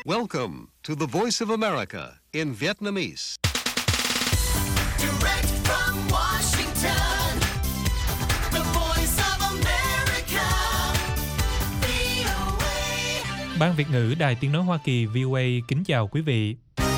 Welcome to the Voice of America in Vietnamese. Direct from Washington, the Voice of America, VOA. Ban Việt ngữ Đài Tiếng nói Hoa Kỳ VOA kính chào quý vị.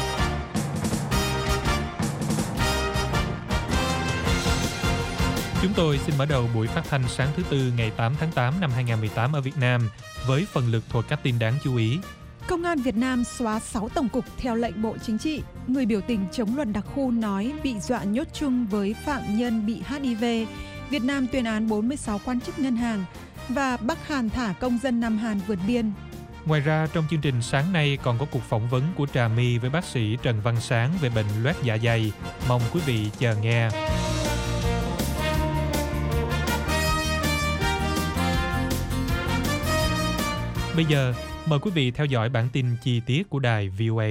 Chúng tôi xin mở đầu buổi phát thanh sáng thứ Tư ngày 8 tháng 8 năm 2018 ở Việt Nam với phần lược thuộc các tin đáng chú ý. Công an Việt Nam xóa 6 tổng cục theo lệnh Bộ Chính trị. Người biểu tình chống luật đặc khu nói bị dọa nhốt chung với phạm nhân bị HIV. Việt Nam tuyên án 46 quan chức ngân hàng. Và Bắc Hàn thả công dân Nam Hàn vượt biên. Ngoài ra, trong chương trình sáng nay còn có cuộc phỏng vấn của Trà My với bác sĩ Trần Văn Sáng về bệnh loét dạ dày. Mong quý vị chờ nghe. Bây giờ, mời quý vị theo dõi bản tin chi tiết của đài VOA.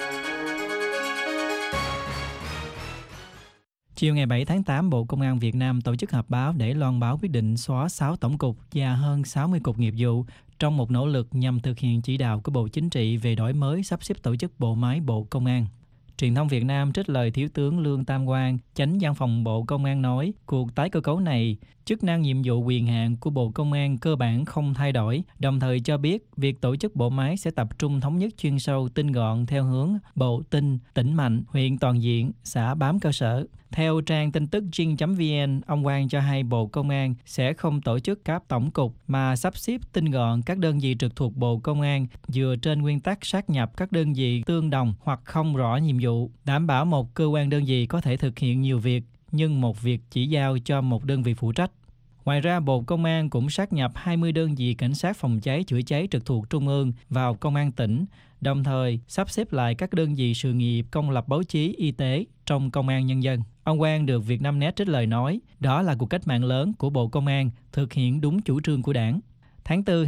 Chiều ngày 7 tháng 8, Bộ Công an Việt Nam tổ chức họp báo để loan báo quyết định xóa 6 tổng cục và hơn 60 cục nghiệp vụ trong một nỗ lực nhằm thực hiện chỉ đạo của Bộ Chính trị về đổi mới sắp xếp tổ chức bộ máy Bộ Công an. Truyền thông Việt Nam trích lời Thiếu tướng Lương Tam Quang, Chánh Văn phòng Bộ Công an nói, cuộc tái cơ cấu này, chức năng nhiệm vụ quyền hạn của Bộ Công an cơ bản không thay đổi, đồng thời cho biết việc tổ chức bộ máy sẽ tập trung thống nhất chuyên sâu tinh gọn theo hướng bộ tinh, tỉnh mạnh, huyện toàn diện, xã bám cơ sở. Theo trang tin tức Jing.vn, ông Quang cho hay Bộ Công an sẽ không tổ chức các tổng cục mà sắp xếp tinh gọn các đơn vị trực thuộc Bộ Công an dựa trên nguyên tắc sát nhập các đơn vị tương đồng hoặc không rõ nhiệm vụ, đảm bảo một cơ quan đơn vị có thể thực hiện nhiều việc nhưng một việc chỉ giao cho một đơn vị phụ trách. Ngoài ra, Bộ Công an cũng sát nhập 20 đơn vị cảnh sát phòng cháy chữa cháy trực thuộc Trung ương vào Công an tỉnh, đồng thời sắp xếp lại các đơn vị sự nghiệp công lập báo chí, y tế trong Công an Nhân dân. Ông Quang được Vietnamnet trích lời nói, đó là cuộc cách mạng lớn của Bộ Công an thực hiện đúng chủ trương của Đảng. Tháng 4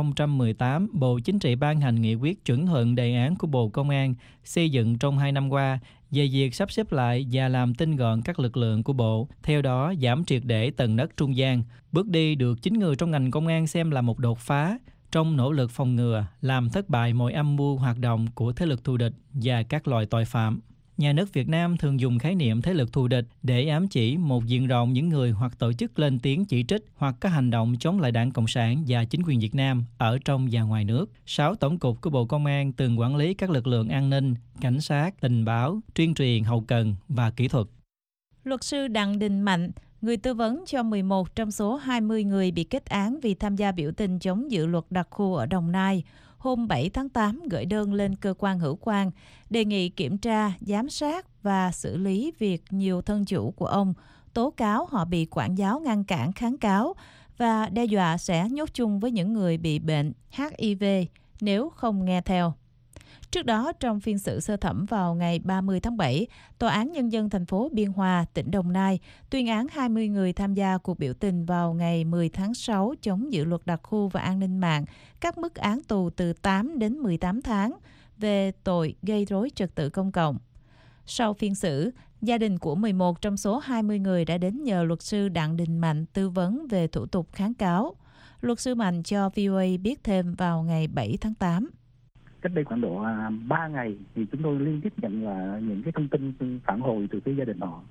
2018, Bộ Chính trị ban hành nghị quyết chuẩn thuận đề án của Bộ Công an xây dựng trong 2 năm qua về việc sắp xếp lại và làm tinh gọn các lực lượng của Bộ, theo đó giảm triệt để tầng nấc trung gian. Bước đi được chính người trong ngành công an xem là một đột phá trong nỗ lực phòng ngừa, làm thất bại mọi âm mưu hoạt động của thế lực thù địch và các loại tội phạm. Nhà nước Việt Nam thường dùng khái niệm thế lực thù địch để ám chỉ một diện rộng những người hoặc tổ chức lên tiếng chỉ trích hoặc các hành động chống lại Đảng Cộng sản và chính quyền Việt Nam ở trong và ngoài nước. 6 tổng cục của Bộ Công an từng quản lý các lực lượng an ninh, cảnh sát, tình báo, tuyên truyền, hậu cần và kỹ thuật. Luật sư Đặng Đình Mạnh, người tư vấn cho 11 trong số 20 người bị kết án vì tham gia biểu tình chống dự luật đặc khu ở Đồng Nai, hôm 7 tháng 8 gửi đơn lên cơ quan hữu quan, đề nghị kiểm tra, giám sát và xử lý việc nhiều thân chủ của ông tố cáo họ bị quản giáo ngăn cản kháng cáo và đe dọa sẽ nhốt chung với những người bị bệnh HIV nếu không nghe theo. Trước đó, trong phiên xử sơ thẩm vào ngày 30 tháng 7, Tòa án Nhân dân thành phố Biên Hòa, tỉnh Đồng Nai tuyên án 20 người tham gia cuộc biểu tình vào ngày 10 tháng 6 chống dự luật đặc khu và an ninh mạng, các mức án tù từ 8 đến 18 tháng về tội gây rối trật tự công cộng. Sau phiên xử, gia đình của 11 trong số 20 người đã đến nhờ luật sư Đặng Đình Mạnh tư vấn về thủ tục kháng cáo. Luật sư Mạnh cho VOA biết thêm vào ngày 7 tháng 8. Cách đây khoảng độ 3 ngày thì chúng tôi liên tiếp nhận là những cái thông tin phản hồi từ phía gia đình họ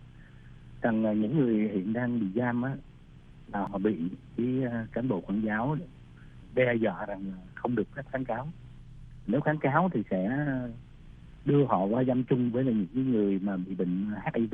rằng những người hiện đang bị giam á, là họ bị cái cán bộ quản giáo đe dọa rằng không được phép kháng cáo. Nếu kháng cáo thì sẽ đưa họ qua giam chung với những người mà bị bệnh HIV.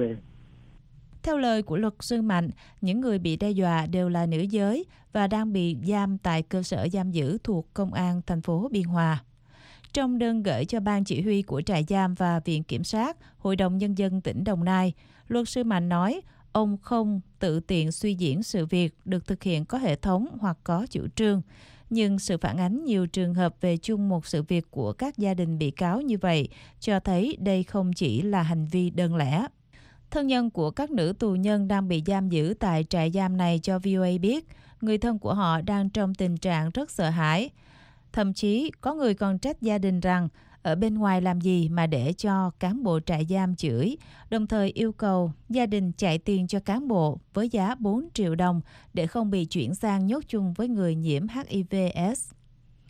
Theo lời của luật sư Mạnh, những người bị đe dọa đều là nữ giới và đang bị giam tại cơ sở giam giữ thuộc Công an thành phố Biên Hòa. Trong đơn gửi cho Ban Chỉ huy của trại giam và Viện Kiểm sát, Hội đồng Nhân dân tỉnh Đồng Nai, luật sư Mạnh nói ông không tự tiện suy diễn sự việc được thực hiện có hệ thống hoặc có chủ trương. Nhưng sự phản ánh nhiều trường hợp về chung một sự việc của các gia đình bị cáo như vậy cho thấy đây không chỉ là hành vi đơn lẻ. Thân nhân của các nữ tù nhân đang bị giam giữ tại trại giam này cho VOA biết, người thân của họ đang trong tình trạng rất sợ hãi. Thậm chí có người còn trách gia đình rằng ở bên ngoài làm gì mà để cho cán bộ trại giam chửi, đồng thời yêu cầu gia đình chạy tiền cho cán bộ với giá 4 triệu đồng để không bị chuyển sang nhốt chung với người nhiễm HIV/AIDS.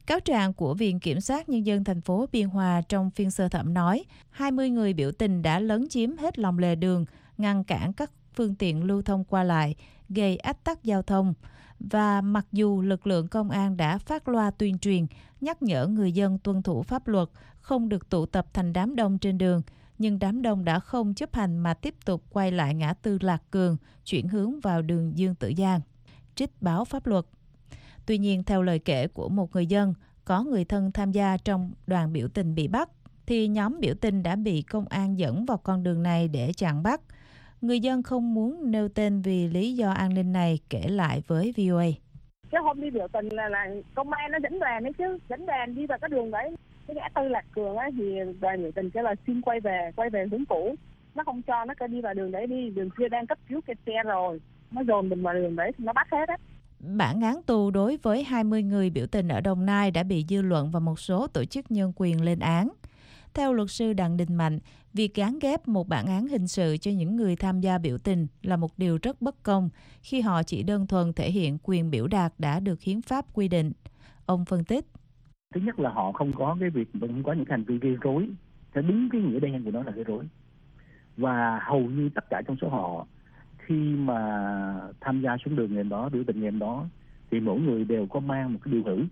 Cáo trạng của Viện Kiểm sát Nhân dân thành phố Biên Hòa trong phiên sơ thẩm nói 20 người biểu tình đã lấn chiếm hết lòng lề đường, ngăn cản các phương tiện lưu thông qua lại, gây ách tắc giao thông. Và mặc dù lực lượng công an đã phát loa tuyên truyền, nhắc nhở người dân tuân thủ pháp luật, không được tụ tập thành đám đông trên đường, nhưng đám đông đã không chấp hành mà tiếp tục quay lại ngã tư Lạc Cường, chuyển hướng vào đường Dương Tử Giang. Trích báo pháp luật. Tuy nhiên, theo lời kể của một người dân, có người thân tham gia trong đoàn biểu tình bị bắt, thì nhóm biểu tình đã bị công an dẫn vào con đường này để chặn bắt. Người dân không muốn nêu tên vì lý do an ninh này kể lại với VOA. Cái hôm đi biểu tình là công an nó dẫn đoàn đấy chứ, dẫn đoàn đi vào cái đường đấy. Cái ngã tư Lạc Cường á thì đoàn biểu tình kêu là xin quay về hướng cũ. Nó không cho nó cứ đi vào đường đấy đi, đường kia đang cấp cứu kẹt xe rồi. Nó dồn mình vào đường đấy thì nó bắt hết á. Bản án tù đối với 20 người biểu tình ở Đồng Nai đã bị dư luận và một số tổ chức nhân quyền lên án. Theo luật sư Đặng Đình Mạnh, việc gán ghép một bản án hình sự cho những người tham gia biểu tình là một điều rất bất công khi họ chỉ đơn thuần thể hiện quyền biểu đạt đã được hiến pháp quy định. Ông phân tích. Thứ nhất là họ không có cái việc, không có những hành vi gây rối. Theo đúng cái nghĩa đen của nó là gây rối. Và hầu như tất cả trong số họ khi mà tham gia xuống đường ngày đó, biểu tình ngày đó, thì mỗi người đều có mang một cái điều ngữ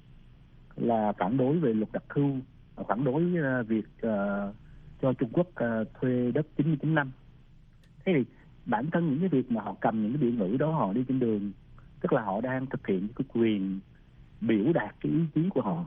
là phản đối về luật đặc khu, phản đối việc cho Trung Quốc thuê đất 99 năm. Thế thì bản thân những cái việc mà họ cầm những cái biểu ngữ đó họ đi trên đường, tức là họ đang thực hiện cái quyền biểu đạt cái ý chí của họ.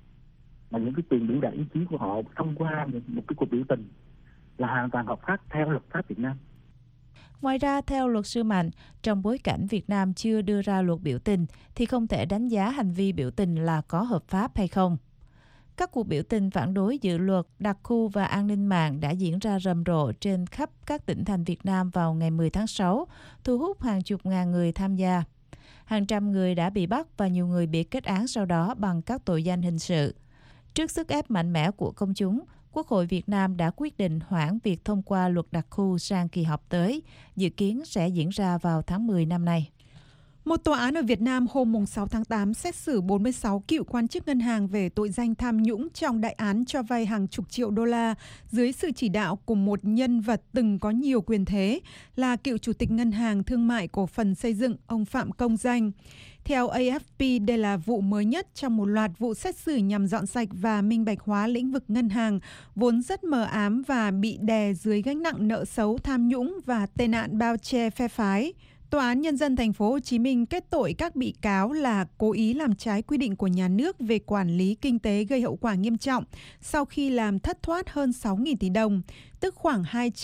Mà những cái quyền biểu đạt ý chí của họ thông qua một cái cuộc biểu tình là hoàn toàn hợp pháp theo luật pháp Việt Nam. Ngoài ra, theo luật sư Mạnh, trong bối cảnh Việt Nam chưa đưa ra luật biểu tình thì không thể đánh giá hành vi biểu tình là có hợp pháp hay không. Các cuộc biểu tình phản đối dự luật, đặc khu và an ninh mạng đã diễn ra rầm rộ trên khắp các tỉnh thành Việt Nam vào ngày 10 tháng 6, thu hút hàng chục ngàn người tham gia. Hàng trăm người đã bị bắt và nhiều người bị kết án sau đó bằng các tội danh hình sự. Trước sức ép mạnh mẽ của công chúng, Quốc hội Việt Nam đã quyết định hoãn việc thông qua luật đặc khu sang kỳ họp tới, dự kiến sẽ diễn ra vào tháng 10 năm nay. Một tòa án ở Việt Nam hôm 6 tháng 8 xét xử 46 cựu quan chức ngân hàng về tội danh tham nhũng trong đại án cho vay hàng chục triệu đô la dưới sự chỉ đạo của một nhân vật từng có nhiều quyền thế là cựu chủ tịch Ngân hàng Thương mại Cổ phần Xây dựng ông Phạm Công Danh. Theo AFP, đây là vụ mới nhất trong một loạt vụ xét xử nhằm dọn sạch và minh bạch hóa lĩnh vực ngân hàng, vốn rất mờ ám và bị đè dưới gánh nặng nợ xấu tham nhũng và tệ nạn bao che phe phái. Tòa án Nhân dân Thành phố Hồ Chí Minh kết tội các bị cáo là cố ý làm trái quy định của nhà nước về quản lý kinh tế gây hậu quả nghiêm trọng sau khi làm thất thoát hơn 6.000 tỷ đồng, tức khoảng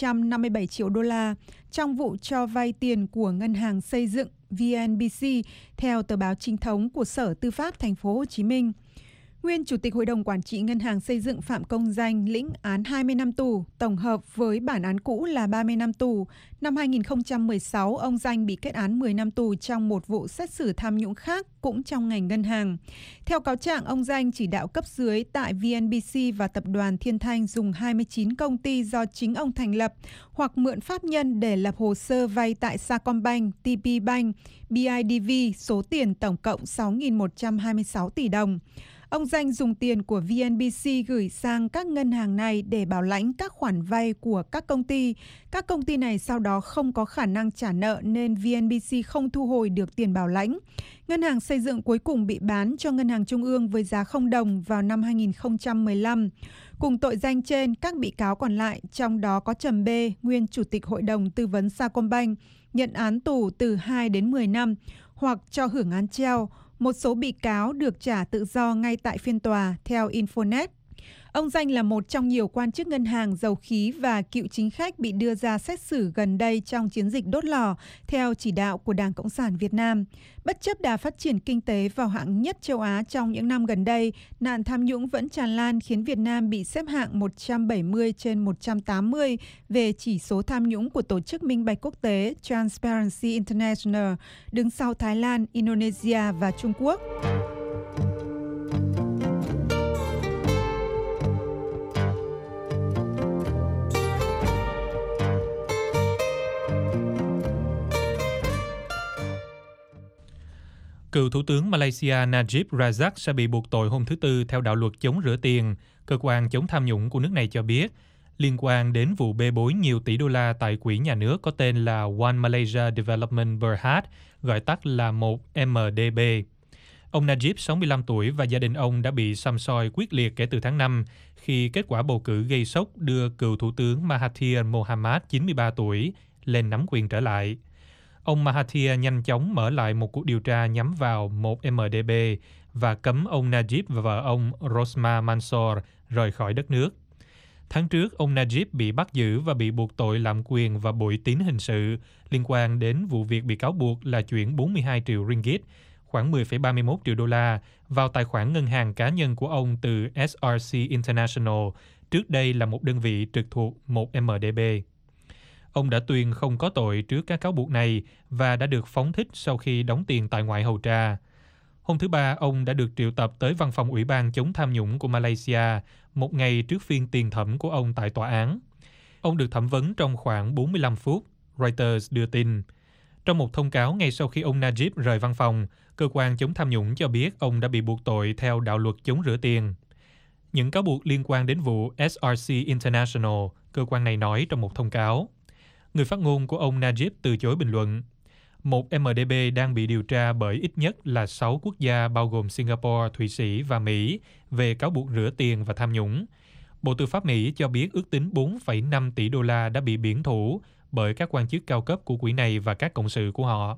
257 triệu đô la, trong vụ cho vay tiền của Ngân hàng Xây dựng VNBC, theo tờ báo chính thống của Sở Tư pháp Thành phố Hồ Chí Minh. Nguyên Chủ tịch Hội đồng Quản trị Ngân hàng Xây dựng Phạm Công Danh lĩnh án 20 năm tù, tổng hợp với bản án cũ là 30 năm tù. Năm 2016, ông Danh bị kết án 10 năm tù trong một vụ xét xử tham nhũng khác, cũng trong ngành ngân hàng. Theo cáo trạng, ông Danh chỉ đạo cấp dưới tại VNBC và Tập đoàn Thiên Thanh dùng 29 công ty do chính ông thành lập hoặc mượn pháp nhân để lập hồ sơ vay tại Sacombank, TP Bank, BIDV số tiền tổng cộng 6.126 tỷ đồng. Ông Danh dùng tiền của VNBC gửi sang các ngân hàng này để bảo lãnh các khoản vay của các công ty. Các công ty này sau đó không có khả năng trả nợ nên VNBC không thu hồi được tiền bảo lãnh. Ngân hàng Xây dựng cuối cùng bị bán cho Ngân hàng Trung ương với giá 0 đồng vào năm 2015. Cùng tội danh trên, các bị cáo còn lại, trong đó có Trầm B, nguyên Chủ tịch Hội đồng Tư vấn Sacombank, nhận án tù từ 2 đến 10 năm hoặc cho hưởng án treo. Một số bị cáo được trả tự do ngay tại phiên tòa, theo Infonet. Ông Danh là một trong nhiều quan chức ngân hàng, dầu khí và cựu chính khách bị đưa ra xét xử gần đây trong chiến dịch đốt lò, theo chỉ đạo của Đảng Cộng sản Việt Nam. Bất chấp đà phát triển kinh tế vào hạng nhất châu Á trong những năm gần đây, nạn tham nhũng vẫn tràn lan khiến Việt Nam bị xếp hạng 170 trên 180 về chỉ số tham nhũng của Tổ chức Minh bạch Quốc tế Transparency International, đứng sau Thái Lan, Indonesia và Trung Quốc. Cựu Thủ tướng Malaysia Najib Razak sẽ bị buộc tội hôm thứ Tư theo đạo luật chống rửa tiền. Cơ quan chống tham nhũng của nước này cho biết, liên quan đến vụ bê bối nhiều tỷ đô la tại quỹ nhà nước có tên là One Malaysia Development Berhad, gọi tắt là 1MDB. Ông Najib, 65 tuổi và gia đình ông đã bị săm soi quyết liệt kể từ tháng 5 khi kết quả bầu cử gây sốc đưa cựu Thủ tướng Mahathir Mohamad, 93 tuổi, lên nắm quyền trở lại. Ông Mahathir nhanh chóng mở lại một cuộc điều tra nhắm vào 1MDB và cấm ông Najib và vợ ông Rosma Mansor rời khỏi đất nước. Tháng trước, ông Najib bị bắt giữ và bị buộc tội lạm quyền và bội tín hình sự liên quan đến vụ việc bị cáo buộc là chuyển 42 triệu ringgit, khoảng 10,31 triệu đô la, vào tài khoản ngân hàng cá nhân của ông từ SRC International, trước đây là một đơn vị trực thuộc 1MDB. Ông đã tuyên không có tội trước các cáo buộc này và đã được phóng thích sau khi đóng tiền tại ngoại hầu tra. Hôm thứ Ba, ông đã được triệu tập tới văn phòng Ủy ban chống tham nhũng của Malaysia một ngày trước phiên tiền thẩm của ông tại tòa án. Ông được thẩm vấn trong khoảng 45 phút, Reuters đưa tin. Trong một thông cáo ngay sau khi ông Najib rời văn phòng, cơ quan chống tham nhũng cho biết ông đã bị buộc tội theo đạo luật chống rửa tiền. Những cáo buộc liên quan đến vụ SRC International, cơ quan này nói trong một thông cáo. Người phát ngôn của ông Najib từ chối bình luận. 1MDB đang bị điều tra bởi ít nhất là 6 quốc gia bao gồm Singapore, Thụy Sĩ và Mỹ về cáo buộc rửa tiền và tham nhũng. Bộ Tư pháp Mỹ cho biết ước tính 4,5 tỷ đô la đã bị biển thủ bởi các quan chức cao cấp của quỹ này và các cộng sự của họ.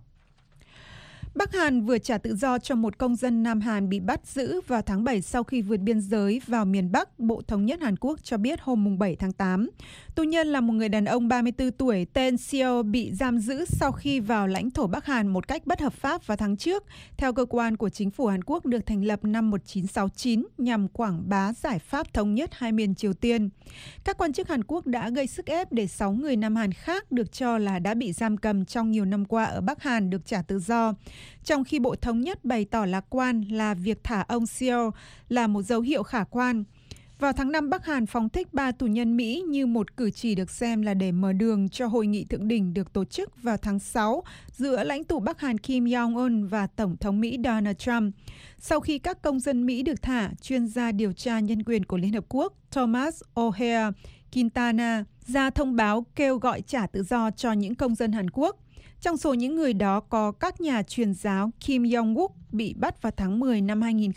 Bắc Hàn vừa trả tự do cho một công dân Nam Hàn bị bắt giữ vào tháng 7 sau khi vượt biên giới vào miền Bắc, Bộ Thống nhất Hàn Quốc cho biết hôm 7 tháng 8. Tù nhân là một người đàn ông 34 tuổi tên Seo bị giam giữ sau khi vào lãnh thổ Bắc Hàn một cách bất hợp pháp vào tháng trước, theo cơ quan của chính phủ Hàn Quốc được thành lập năm 1969 nhằm quảng bá giải pháp thống nhất hai miền Triều Tiên. Các quan chức Hàn Quốc đã gây sức ép để 6 người Nam Hàn khác được cho là đã bị giam cầm trong nhiều năm qua ở Bắc Hàn được trả tự do. Trong khi Bộ Thống nhất bày tỏ lạc quan là việc thả ông Seo là một dấu hiệu khả quan. Vào tháng 5, Bắc Hàn phóng thích 3 tù nhân Mỹ như một cử chỉ được xem là để mở đường cho hội nghị thượng đỉnh được tổ chức vào tháng 6 giữa lãnh tụ Bắc Hàn Kim Jong-un và Tổng thống Mỹ Donald Trump. Sau khi các công dân Mỹ được thả, chuyên gia điều tra nhân quyền của Liên Hợp Quốc Thomas O'Hare Quintana ra thông báo kêu gọi trả tự do cho những công dân Hàn Quốc. Trong số những người đó có các nhà truyền giáo Kim Jong-wook bị bắt vào tháng 10 năm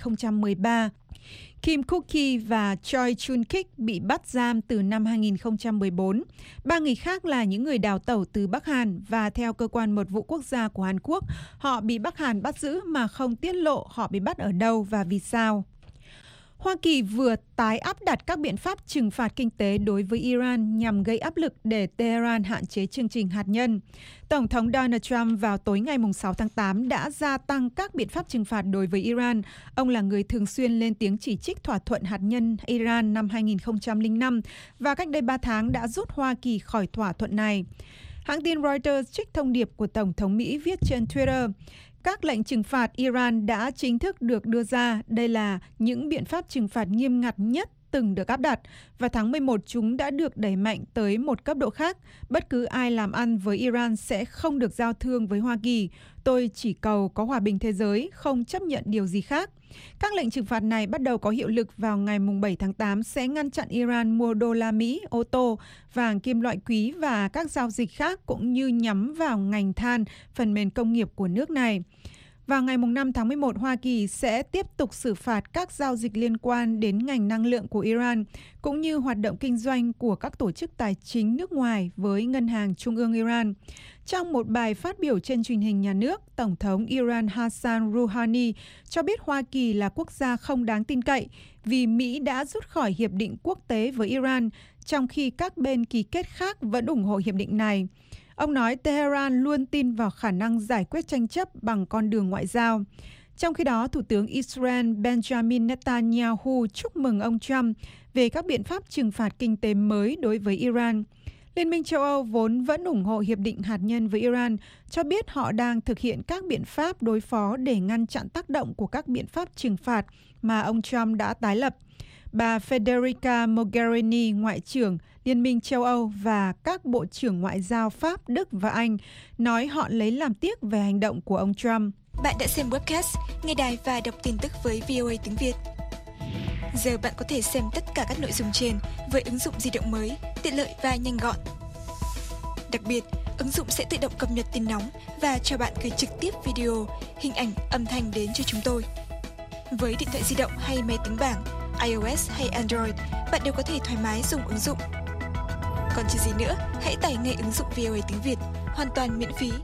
2013. Kim Kuk-ki và Choi Chun-kik bị bắt giam từ năm 2014. 3 người khác là những người đào tẩu từ Bắc Hàn và theo cơ quan mật vụ quốc gia của Hàn Quốc, họ bị Bắc Hàn bắt giữ mà không tiết lộ họ bị bắt ở đâu và vì sao. Hoa Kỳ vừa tái áp đặt các biện pháp trừng phạt kinh tế đối với Iran nhằm gây áp lực để Tehran hạn chế chương trình hạt nhân. Tổng thống Donald Trump vào tối ngày 6 tháng 8 đã gia tăng các biện pháp trừng phạt đối với Iran. Ông là người thường xuyên lên tiếng chỉ trích thỏa thuận hạt nhân Iran năm 2005 và cách đây 3 tháng đã rút Hoa Kỳ khỏi thỏa thuận này. Hãng tin Reuters trích thông điệp của Tổng thống Mỹ viết trên Twitter. Các lệnh trừng phạt Iran đã chính thức được đưa ra. Đây là những biện pháp trừng phạt nghiêm ngặt nhất từng được áp đặt. Vào tháng 11, chúng đã được đẩy mạnh tới một cấp độ khác. Bất cứ ai làm ăn với Iran sẽ không được giao thương với Hoa Kỳ. Tôi chỉ cầu có hòa bình thế giới, không chấp nhận điều gì khác. Các lệnh trừng phạt này bắt đầu có hiệu lực vào ngày 7 tháng 8 sẽ ngăn chặn Iran mua đô la Mỹ, ô tô, vàng, kim loại quý và các giao dịch khác cũng như nhắm vào ngành than, phần mềm công nghiệp của nước này. Vào ngày 5 tháng 11, Hoa Kỳ sẽ tiếp tục xử phạt các giao dịch liên quan đến ngành năng lượng của Iran, cũng như hoạt động kinh doanh của các tổ chức tài chính nước ngoài với Ngân hàng Trung ương Iran. Trong một bài phát biểu trên truyền hình nhà nước, Tổng thống Iran Hassan Rouhani cho biết Hoa Kỳ là quốc gia không đáng tin cậy vì Mỹ đã rút khỏi hiệp định quốc tế với Iran, trong khi các bên ký kết khác vẫn ủng hộ hiệp định này. Ông nói Tehran luôn tin vào khả năng giải quyết tranh chấp bằng con đường ngoại giao. Trong khi đó, Thủ tướng Israel Benjamin Netanyahu chúc mừng ông Trump về các biện pháp trừng phạt kinh tế mới đối với Iran. Liên minh châu Âu vốn vẫn ủng hộ hiệp định hạt nhân với Iran, cho biết họ đang thực hiện các biện pháp đối phó để ngăn chặn tác động của các biện pháp trừng phạt mà ông Trump đã tái lập. Bà Federica Mogherini, Ngoại trưởng Liên minh châu Âu và các bộ trưởng ngoại giao Pháp, Đức và Anh nói họ lấy làm tiếc về hành động của ông Trump. Bạn đã xem webcast, nghe đài và đọc tin tức với VOA tiếng Việt. Giờ bạn có thể xem tất cả các nội dung trên với ứng dụng di động mới, tiện lợi và nhanh gọn. Đặc biệt, ứng dụng sẽ tự động cập nhật tin nóng và cho bạn gửi trực tiếp video, hình ảnh, âm thanh đến cho chúng tôi. Với điện thoại di động hay máy tính bảng, iOS hay Android, bạn đều có thể thoải mái dùng ứng dụng. Còn chờ gì nữa, hãy tải ngay ứng dụng VOA tiếng Việt, hoàn toàn miễn phí.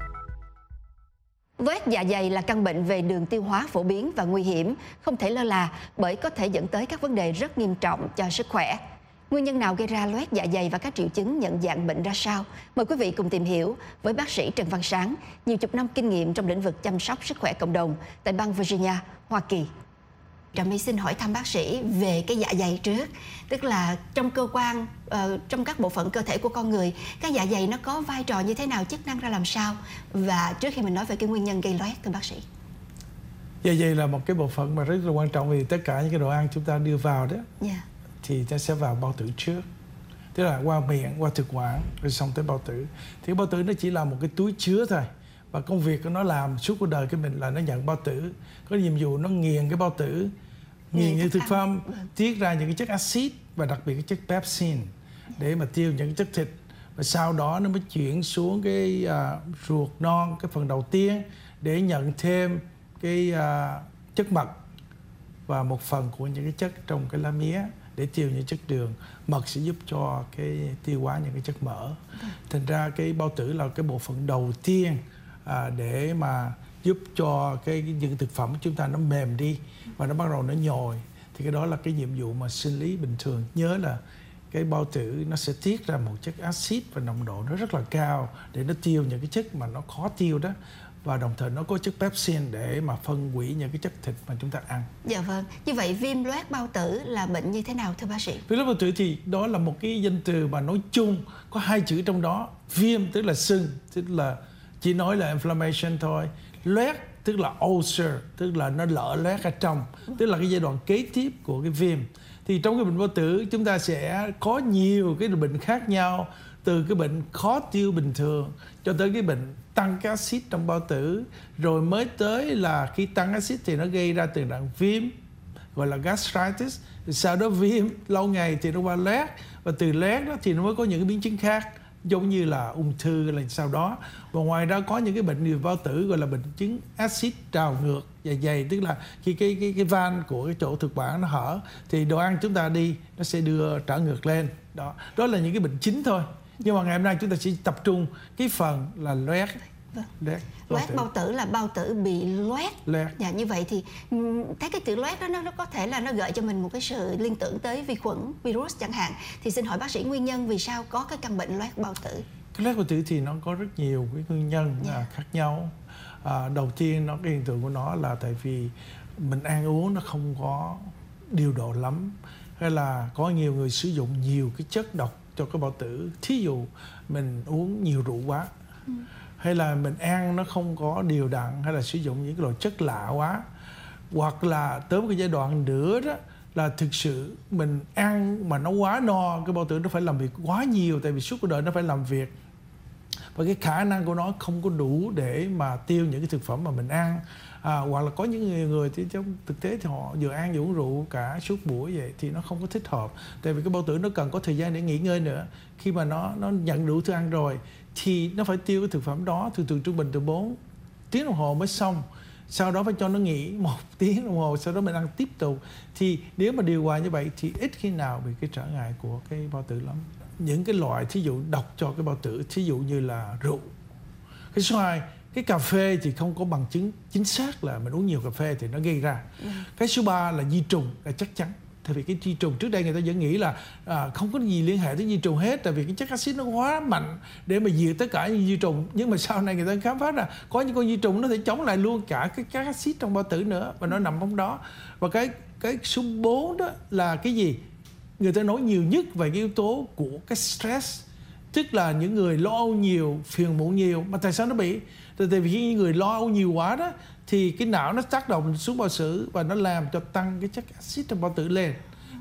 Loét dạ dày là căn bệnh về đường tiêu hóa phổ biến và nguy hiểm, không thể lơ là bởi có thể dẫn tới các vấn đề rất nghiêm trọng cho sức khỏe. Nguyên nhân nào gây ra loét dạ dày và các triệu chứng nhận dạng bệnh ra sao? Mời quý vị cùng tìm hiểu với bác sĩ Trần Văn Sáng, nhiều chục năm kinh nghiệm trong lĩnh vực chăm sóc sức khỏe cộng đồng tại bang Virginia, Hoa Kỳ. Trà My xin hỏi thăm bác sĩ về cái dạ dày trước, tức là trong cơ quan, trong các bộ phận cơ thể của con người, cái dạ dày nó có vai trò như thế nào, chức năng ra làm sao? Và trước khi mình nói về cái nguyên nhân gây loét, thưa bác sĩ. Dạ dày là một cái bộ phận mà rất là quan trọng vì tất cả những cái đồ ăn chúng ta đưa vào đó, thì nó sẽ vào bao tử trước, tức là qua miệng, qua thực quản rồi xong tới bao tử. Thì bao tử nó chỉ là một cái túi chứa thôi, và công việc của nó làm suốt cuộc đời của mình là nó nhận bao tử, có nhiệm vụ nó nghiền cái bao tử, nghiền những thực phẩm, tiết ra những cái chất axit và đặc biệt cái chất pepsin để mà tiêu những cái chất thịt, và sau đó nó mới chuyển xuống cái ruột non, cái phần đầu tiên để nhận thêm cái chất mật và một phần của những cái chất trong cái lá mía để tiêu những chất đường. Mật sẽ giúp cho cái tiêu hóa những cái chất mỡ. Thành ra cái bao tử là cái bộ phận đầu tiên để mà giúp cho những thực phẩm của chúng ta nó mềm đi và nó bắt đầu nó nhồi. Thì cái đó là cái nhiệm vụ mà sinh lý bình thường. Nhớ là cái bao tử nó sẽ tiết ra một chất axit và nồng độ nó rất là cao để nó tiêu những cái chất mà nó khó tiêu đó, và đồng thời nó có chất pepsin để mà phân hủy những cái chất thịt mà chúng ta ăn. Dạ vâng. Như vậy viêm loét bao tử là bệnh như thế nào thưa bác sĩ? Viêm loét bao tử thì đó là một cái danh từ mà nói chung có hai chữ trong đó. Viêm tức là sưng, tức là chỉ nói là inflammation thôi. Loét tức là ulcer, tức là nó lở loét ở trong, tức là cái giai đoạn kế tiếp của cái viêm. Thì trong cái bệnh bao tử chúng ta sẽ có nhiều cái bệnh khác nhau, từ cái bệnh khó tiêu bình thường cho tới cái bệnh tăng cái axit trong bao tử, rồi mới tới là khi tăng axit thì nó gây ra tình trạng viêm gọi là gastritis, sau đó viêm lâu ngày thì nó qua loét, và từ loét đó thì nó mới có những cái biến chứng khác giống như là ung thư là sau đó. Và ngoài ra có những cái bệnh về bao tử gọi là bệnh chứng axit trào ngược dạ dày, tức là khi cái van của cái chỗ thực quản nó hở thì đồ ăn chúng ta đi nó sẽ đưa trở ngược lên. Đó là những cái bệnh chính thôi. Nhưng mà ngày hôm nay chúng ta sẽ tập trung cái phần là loét. Loét bao tử là bao tử bị loét. Dạ, như vậy thì cái từ loét đó nó có thể là nó gợi cho mình một cái sự liên tưởng tới vi khuẩn, virus chẳng hạn. Thì xin hỏi bác sĩ nguyên nhân vì sao có cái căn bệnh loét bao tử? Cái loét bao tử thì nó có rất nhiều cái nguyên nhân khác nhau. Đầu tiên cái hiện tượng của nó là tại vì mình ăn uống nó không có điều độ lắm, hay là có nhiều người sử dụng nhiều cái chất độc cho cái bao tử. Thí dụ mình uống nhiều rượu quá, hay là mình ăn nó không có đều đặn, hay là sử dụng những cái loại chất lạ quá, hoặc là tới một cái giai đoạn nữa đó là thực sự mình ăn mà nó quá no, cái bao tử nó phải làm việc quá nhiều, tại vì suốt cuộc đời nó phải làm việc và cái khả năng của nó không có đủ để mà tiêu những cái thực phẩm mà mình ăn. Hoặc là có những người thì trong thực tế thì họ vừa ăn vừa uống rượu cả suốt buổi vậy thì nó không có thích hợp, tại vì cái bao tử nó cần có thời gian để nghỉ ngơi nữa. Khi mà nó nhận đủ thức ăn rồi thì nó phải tiêu cái thực phẩm đó thường trung bình từ 4 tiếng đồng hồ mới xong, sau đó phải cho nó nghỉ 1 tiếng đồng hồ, sau đó mình ăn tiếp tục. Thì nếu mà điều hòa như vậy thì ít khi nào bị cái trở ngại của cái bao tử lắm. Những cái loại thí dụ độc cho cái bao tử, thí dụ như là rượu. Cái số 2, cái cà phê thì không có bằng chứng chính xác là mình uống nhiều cà phê thì nó gây ra. Cái số 3 là vi trùng, là chắc chắn. Tại vì cái vi trùng trước đây người ta vẫn nghĩ là không có gì liên hệ tới vi trùng hết, tại vì cái chất axit nó quá mạnh để mà diệt tất cả những vi trùng. Nhưng mà sau này người ta khám phá ra có những con vi trùng nó thể chống lại luôn cả cái chất axit trong bao tử nữa, và nó nằm trong đó. Và cái số 4 đó là cái gì? Người ta nói nhiều nhất về cái yếu tố của cái stress, tức là những người lo âu nhiều, phiền muộn nhiều. Mà tại sao nó bị? Tại vì khi người lo âu nhiều quá đó thì cái não nó tác động xuống bao tử và nó làm cho tăng cái chất axit trong bao tử lên.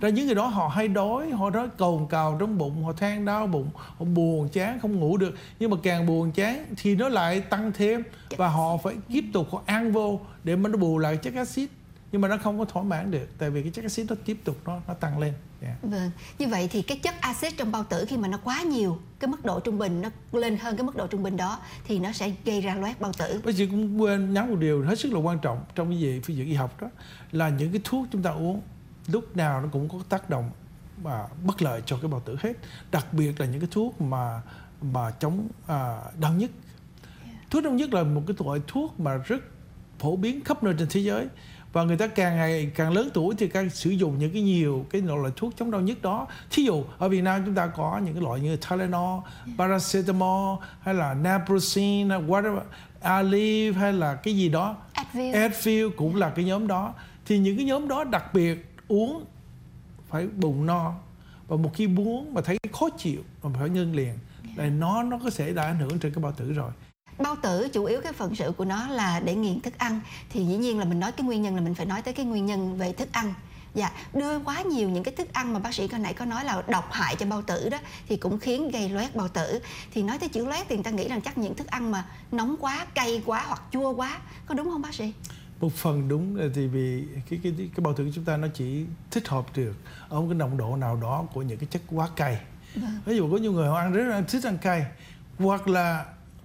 Ra những người đó họ hay đói, họ nói cồn cào trong bụng, họ than đau bụng, họ buồn chán không ngủ được. Nhưng mà càng buồn chán thì nó lại tăng thêm, và họ phải tiếp tục họ ăn vô để mà nó bù lại chất axit. Nhưng mà nó không có thỏa mãn được, tại vì cái chất axit nó tiếp tục nó tăng lên. Vâng, như vậy thì cái chất axit trong bao tử khi mà nó quá nhiều, cái mức độ trung bình nó lên hơn cái mức độ trung bình đó thì nó sẽ gây ra loét bao tử. Bác sĩ cũng quên nhắn một điều hết sức là quan trọng trong cái gì phương diện y học đó, là những cái thuốc chúng ta uống lúc nào nó cũng có tác động mà bất lợi cho cái bao tử hết, đặc biệt là những cái thuốc mà chống đau nhức. Thuốc đau nhức là một cái loại thuốc mà rất phổ biến khắp nơi trên thế giới, và người ta càng ngày càng lớn tuổi thì càng sử dụng những cái nhiều cái loại thuốc chống đau nhức đó. Thí dụ ở Việt Nam chúng ta có những cái loại như Tylenol, paracetamol, hay là naproxen, whatever, Aleve, hay là cái gì đó, Advil cũng là cái nhóm đó. Thì những cái nhóm đó đặc biệt uống phải bụng no, và một khi uống mà thấy khó chịu mà phải ngưng liền, là nó có thể đã ảnh hưởng trên cái bao tử rồi. Bao tử chủ yếu cái phận sự của nó là để nghiền thức ăn, thì dĩ nhiên là mình nói cái nguyên nhân là mình phải nói tới cái nguyên nhân về thức ăn. Dạ, đưa quá nhiều những cái thức ăn mà bác sĩ hồi nãy có nói là độc hại cho bao tử đó thì cũng khiến gây loét bao tử. Thì nói tới chữ loét thì người ta nghĩ rằng chắc những thức ăn mà nóng quá, cay quá hoặc chua quá, có đúng không bác sĩ? Một phần đúng là thì vì cái bao tử của chúng ta nó chỉ thích hợp được ở một cái nồng độ nào đó của những cái chất quá cay. Ví dụ có nhiều người họ ăn rất là thích ăn cay, hoặc là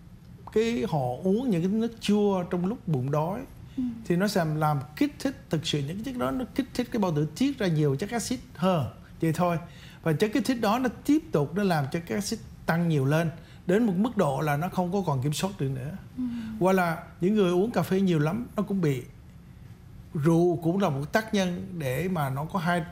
họ uống những cái nước chua trong lúc bụng đói, thì nó sẽ làm kích thích, thực sự những cái chất đó nó kích thích cái bao tử tiết ra nhiều chất axit hơn, vậy thôi. Và chất kích thích đó nó tiếp tục nó làm cho cái axit tăng nhiều lên đến một mức độ là nó không có còn kiểm soát được nữa. Hoặc là những người uống cà phê nhiều lắm nó cũng bị. Rượu cũng là một tác nhân để mà nó có hai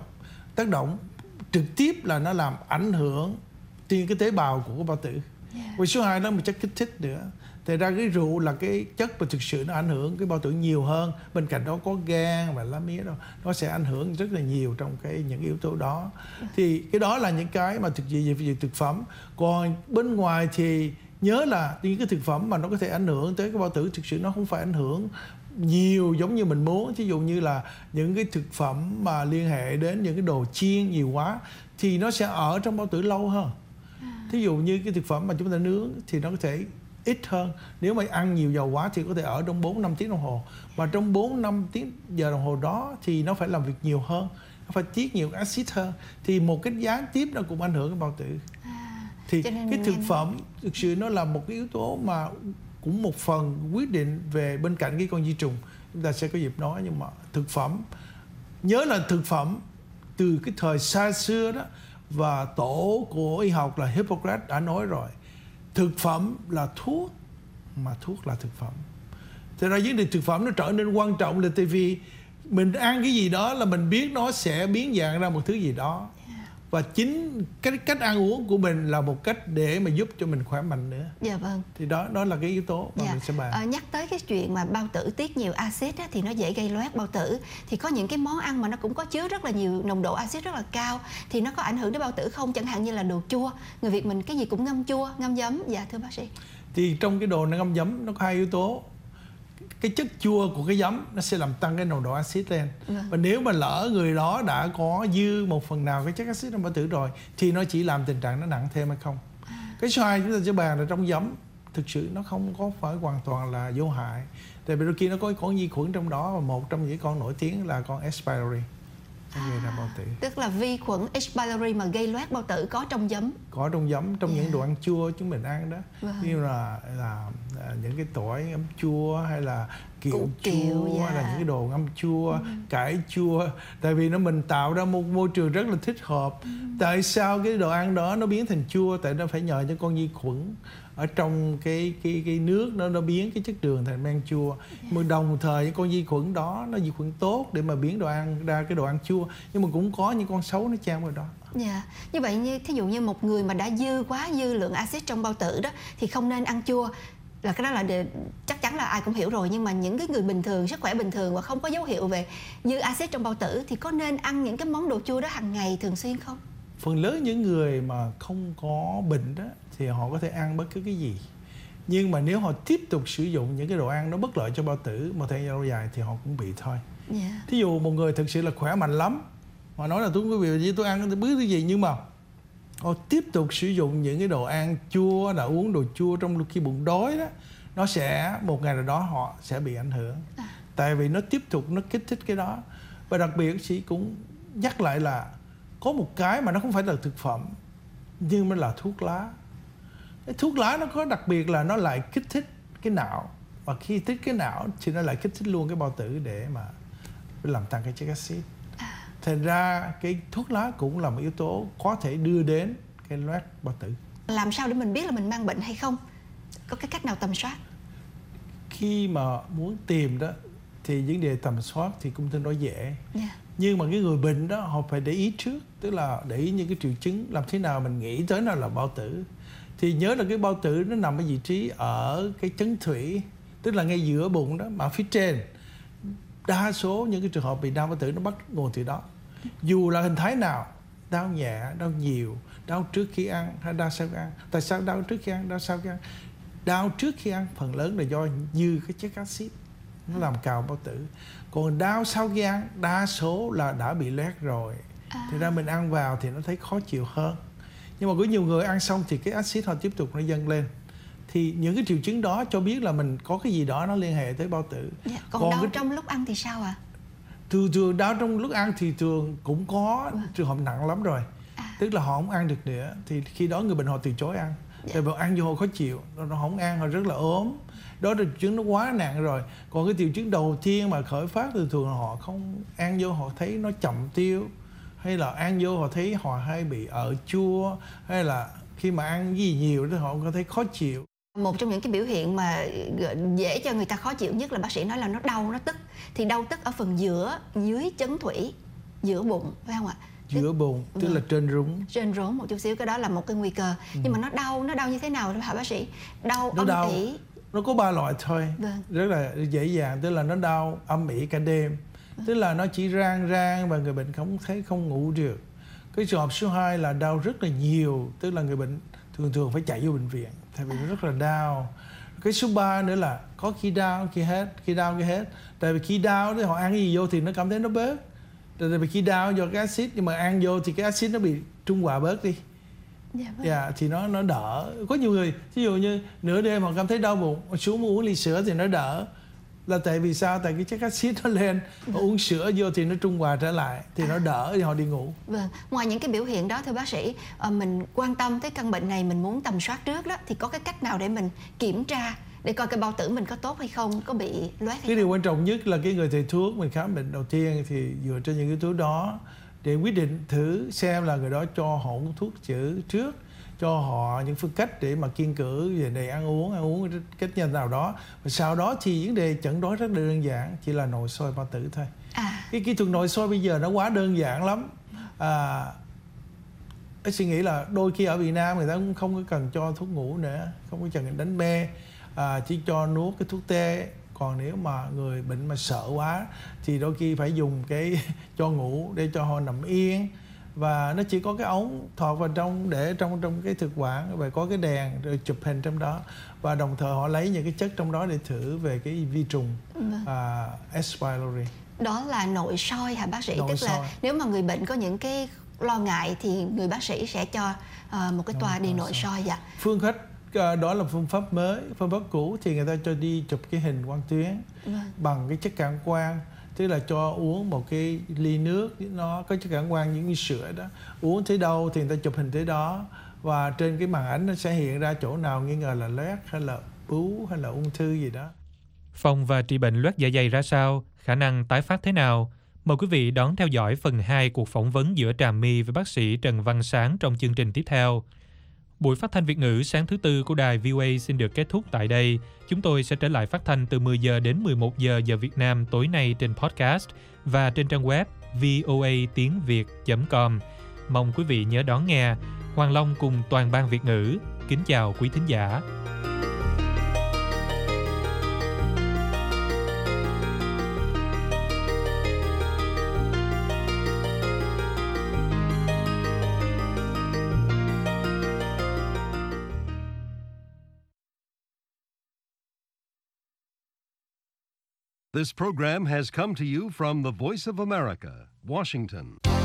tác động trực tiếp là nó làm ảnh hưởng trên cái tế bào của cái bao tử. Và số 2 đó là một chất kích thích nữa. Thì ra cái rượu là cái chất mà thực sự nó ảnh hưởng cái bao tử nhiều hơn. Bên cạnh đó có gan và lá mía đó, nó sẽ ảnh hưởng rất là nhiều trong những yếu tố đó. Thì cái đó là những cái mà về thực phẩm. Còn bên ngoài thì nhớ là những cái thực phẩm mà nó có thể ảnh hưởng tới cái bao tử thực sự nó không phải ảnh hưởng nhiều giống như mình muốn. Ví dụ như là những cái thực phẩm mà liên hệ đến những cái đồ chiên nhiều quá thì nó sẽ ở trong bao tử lâu hơn. Thí dụ như cái thực phẩm mà chúng ta nướng thì nó có thể ít hơn. Nếu mà ăn nhiều dầu quá thì có thể ở trong 4-5 tiếng đồng hồ. Và trong 4-5 giờ đồng hồ đó thì nó phải làm việc nhiều hơn, nó phải tiết nhiều axit hơn. Thì một cái gián tiếp nó cũng ảnh hưởng cái bao tử. Thì cái thực phẩm thực sự nó là một cái yếu tố mà cũng một phần quyết định về bên cạnh cái con vi trùng. Chúng ta sẽ có dịp nói, nhưng mà thực phẩm, nhớ là thực phẩm từ cái thời xa xưa đó, và tổ của y học là Hippocrates đã nói rồi, thực phẩm là thuốc, mà thuốc là thực phẩm. Thế ra vấn đề thực phẩm nó trở nên quan trọng là tại vì mình ăn cái gì đó là mình biết nó sẽ biến dạng ra một thứ gì đó. Và chính cái cách ăn uống của mình là một cách để mà giúp cho mình khỏe mạnh nữa. Dạ vâng. Thì đó là cái yếu tố mà mình sẽ bàn. Nhắc tới cái chuyện mà bao tử tiết nhiều axit thì nó dễ gây loét bao tử. Thì có những cái món ăn mà nó cũng có chứa rất là nhiều nồng độ axit rất là cao, thì nó có ảnh hưởng đến bao tử không? Chẳng hạn như là đồ chua. Người Việt mình cái gì cũng ngâm chua, ngâm giấm. Dạ thưa bác sĩ. Thì trong cái đồ ngâm giấm nó có hai yếu tố. Cái chất chua của cái giấm nó sẽ làm tăng cái nồng độ axit lên. Và nếu mà lỡ người đó đã có dư một phần nào cái chất axit trong bao tử rồi thì nó chỉ làm tình trạng nó nặng thêm hay không. Cái số 2 chúng ta sẽ bàn là trong giấm thực sự nó không có phải hoàn toàn là vô hại. Tại vì đôi khi nó có con vi khuẩn trong đó, và một trong những con nổi tiếng là con H. pylori. Gây ra bao tử. Tức là vi khuẩn H. pylori mà gây loét bao tử có trong giấm. Có trong giấm, trong những đồ ăn chua chúng mình ăn đó. Ví dụ là những cái tỏi ngâm chua, hay là kiệu chua, hay là những cái đồ ngâm chua, cải chua. Tại vì mình tạo ra một môi trường rất là thích hợp. Tại sao cái đồ ăn đó nó biến thành chua? Tại nó phải nhờ cho con vi khuẩn ở trong cái nước nó biến cái chất đường thành men chua. Mà đồng thời những con vi khuẩn đó nó vi khuẩn tốt để mà biến đồ ăn ra cái đồ ăn chua, nhưng mà cũng có những con xấu nó chen vào đó. Dạ. Như vậy như thí dụ như một người mà đã quá dư lượng axit trong bao tử đó thì không nên ăn chua. Là cái đó là chắc chắn là ai cũng hiểu rồi, nhưng mà những cái người bình thường, sức khỏe bình thường và không có dấu hiệu về dư axit trong bao tử thì có nên ăn những cái món đồ chua đó hàng ngày thường xuyên không? Phần lớn những người mà không có bệnh đó thì họ có thể ăn bất cứ cái gì. Nhưng mà nếu họ tiếp tục sử dụng những cái đồ ăn nó bất lợi cho bao tử một thời gian lâu dài thì họ cũng bị thôi. Thí dụ một người thực sự là khỏe mạnh lắm, Họ nói là tôi không có biểu gì, tôi ăn tôi biết cái gì, nhưng mà họ tiếp tục sử dụng những cái đồ ăn chua, đã uống đồ chua trong lúc khi bụng đói đó, nó sẽ một ngày nào đó họ sẽ bị ảnh hưởng. Tại vì nó tiếp tục nó kích thích cái đó. Và đặc biệt chị cũng nhắc lại là có một cái mà nó không phải là thực phẩm, nhưng nó là thuốc lá. Cái thuốc lá nó có đặc biệt là nó lại kích thích cái não, và khi kích thích cái não thì nó lại kích thích luôn cái bao tử để mà làm tăng cái chất axit. Thành ra cái thuốc lá cũng là một yếu tố có thể đưa đến cái loét bao tử. Làm sao để mình biết là mình mang bệnh hay không? Có cái cách nào tầm soát? Khi mà muốn tìm đó thì vấn đề tầm soát thì cũng tương đối dễ. Nhưng mà cái người bệnh đó họ phải để ý trước, tức là để ý những cái triệu chứng, làm thế nào mình nghĩ tới nó là bao tử. Thì nhớ là cái bao tử nó nằm ở vị trí ở cái chấn thủy, tức là ngay giữa bụng đó, mà phía trên. Đa số những cái trường hợp bị đau bao tử nó bắt nguồn từ đó. Dù là hình thái nào, đau nhẹ, đau nhiều, đau trước khi ăn hay đau sau khi ăn. Tại sao đau trước khi ăn, đau sau khi ăn? Đau trước khi ăn phần lớn là do dư cái chất axit nó làm cào bao tử. Còn đau sau khi ăn đa số là đã bị loét rồi. Thì ra mình ăn vào thì nó thấy khó chịu hơn. Nhưng mà có nhiều người ăn xong thì cái axit họ tiếp tục nó dâng lên. Thì những cái triệu chứng đó cho biết là mình có cái gì đó nó liên hệ tới bao tử. Còn đau trong lúc ăn thì sao ạ? Thường đau trong lúc ăn thì thường cũng có trường hợp nặng lắm rồi. Tức là họ không ăn được nữa. Thì khi đó người bệnh họ từ chối ăn. Tại vì ăn vô họ khó chịu, nó không ăn, họ rất là ốm. Đó là triệu chứng nó quá nặng rồi. Còn cái triệu chứng đầu tiên mà khởi phát thì thường họ không ăn vô, họ thấy nó chậm tiêu, hay là ăn vô họ thấy họ hay bị ợ chua, hay là khi mà ăn gì nhiều thì họ có thấy khó chịu. Một trong những cái biểu hiện mà dễ cho người ta khó chịu nhất là bác sĩ nói là nó đau, nó tức. Thì đau tức ở phần giữa, dưới chấn thủy, giữa bụng, phải không ạ? Giữa bụng, tức là trên rốn. Trên rốn một chút xíu, cái đó là một cái nguy cơ. Nhưng mà nó đau như thế nào hả bác sĩ? Đau Nó âm đau. ỉ. Nó có 3 loại thôi. Rất là dễ dàng, tức là nó đau âm ỉ cả đêm. Tức là nó chỉ rang và người bệnh không ngủ được. Cái trường hợp số 2 là đau rất là nhiều, tức là người bệnh thường phải chạy vô bệnh viện, tại vì nó rất là đau. Cái số 3 nữa là có khi đau khi hết, khi đau khi hết. Tại vì khi đau thì họ ăn gì vô thì nó cảm thấy nó bớt. Tại vì khi đau do cái axit, nhưng mà ăn vô thì cái axit nó bị trung hòa bớt đi. Thì nó đỡ. Có nhiều người ví dụ như nửa đêm họ cảm thấy đau bụng, xuống uống ly sữa thì nó đỡ. Là tại vì sao? Tại cái chất axit nó lên, họ uống sữa vô thì nó trung hòa trở lại, thì nó đỡ thì họ đi ngủ. Ngoài những cái biểu hiện đó thưa bác sĩ, mình quan tâm tới căn bệnh này, mình muốn tầm soát trước đó, thì có cái cách nào để mình kiểm tra để coi cái bao tử mình có tốt hay không, có bị loét hay Cái điều quan trọng nhất là cái người thầy thuốc mình khám bệnh đầu tiên thì dựa trên những yếu tố đó để quyết định thử xem là người đó cho họ uống thuốc chữa trước, cho họ những phương cách để mà kiêng cữ về này ăn uống cách như nào đó. Và sau đó thì vấn đề chẩn đoán rất là đơn giản, chỉ là nội soi bao tử thôi. Cái kỹ thuật nội soi bây giờ nó quá đơn giản lắm. Tôi suy nghĩ là đôi khi ở Việt Nam người ta cũng không có cần cho thuốc ngủ nữa, không có cần đánh mê, chỉ cho nuốt cái thuốc tê. Còn nếu mà người bệnh mà sợ quá thì đôi khi phải dùng cái cho ngủ để cho họ nằm yên, và nó chỉ có cái ống thọt vào trong để trong cái thực quản, và có cái đèn rồi chụp hình trong đó, và đồng thời họ lấy những cái chất trong đó để thử về cái vi trùng S. pylori. Đó là nội soi hả bác sĩ? Tức là nếu mà người bệnh có những cái lo ngại thì người bác sĩ sẽ cho một cái toa đi nội soi. Phương cách đó là phương pháp mới. Phương pháp cũ thì người ta cho đi chụp cái hình quang tuyến bằng cái chất cản quang, tức là cho uống một cái ly nước nó có chất cản quang những như sữa đó, uống tới đâu thì người ta chụp hình tới đó, và trên cái màn ảnh nó sẽ hiện ra chỗ nào nghi ngờ là loét hay là bướu hay là ung thư gì đó. Phòng và trị bệnh loét dạ dày ra sao? Khả năng tái phát thế nào? Mời quý vị đón theo dõi phần 2 cuộc phỏng vấn giữa Trà My với bác sĩ Trần Văn Sáng trong chương trình tiếp theo. Buổi phát thanh Việt ngữ sáng thứ Tư của đài VOA xin được kết thúc tại đây. Chúng tôi sẽ trở lại phát thanh từ 10 giờ đến 11 giờ giờ Việt Nam tối nay trên podcast và trên trang web voatiengviet.com. Mong quý vị nhớ đón nghe. Hoàng Long cùng toàn ban Việt ngữ kính chào quý thính giả. This program has come to you from the Voice of America, Washington.